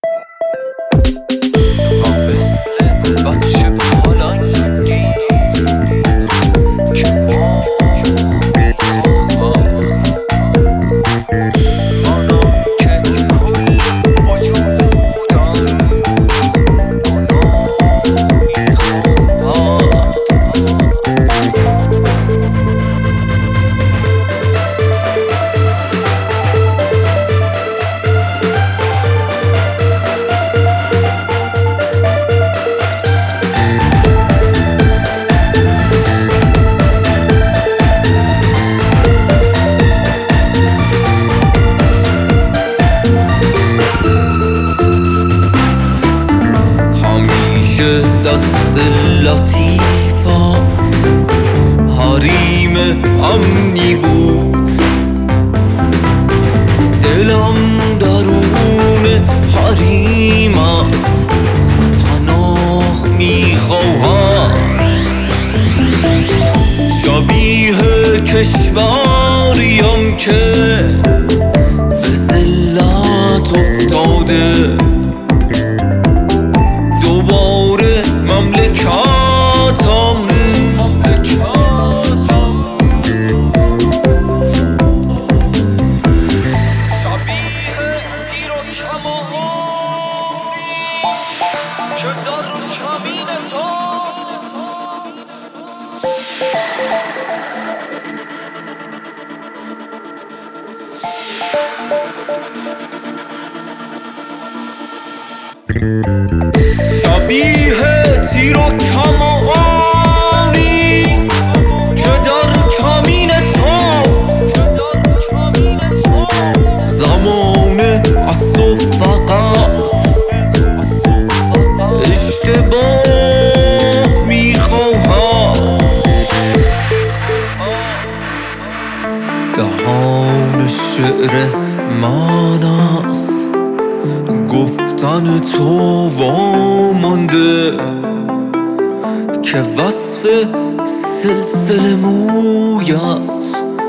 هم مثل بچه پالنگی که ما میخواهد منم که کل وجودم منو میخواهد. همیشه دست لطیفات حریم امنی بود، دلم درون حریمت پناه میخواهد. شبیه کشوریم که به ذلت افتاده، دوباره مملکتم شبیه تیر و کمانی که در کمین توست. شبیه تیر و کمانی که در کمین توست. زمانه از تو فقط اشتباه میخواهد. دهان شعر من است گفتن تو وامانده که وصف سلسله مویت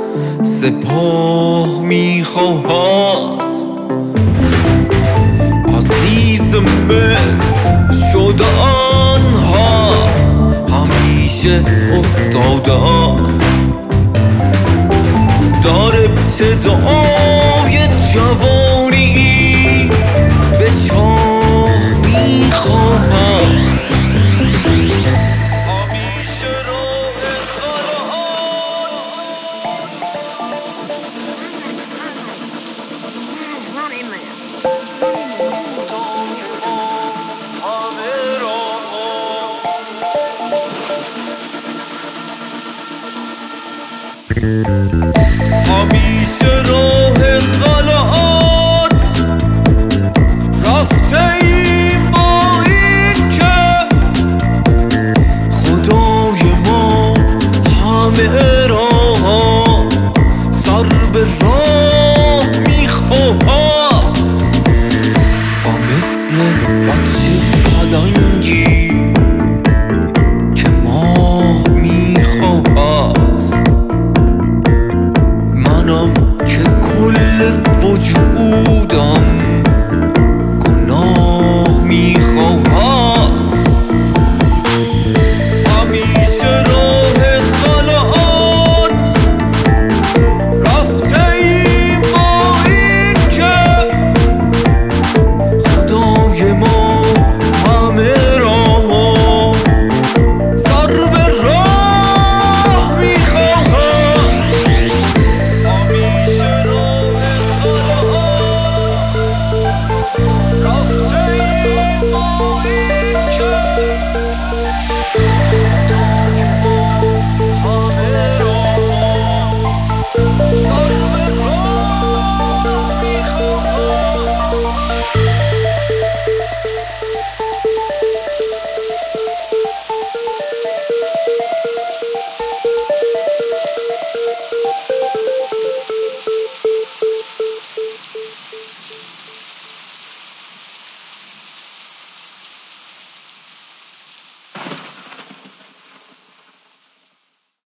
سپاه میخواهد. عزیز مثل شده آنها همیشه افتادن در ابتدای جوانی به چاه میخواهم. همیشه راه غلط همه راه همیشه راه غلط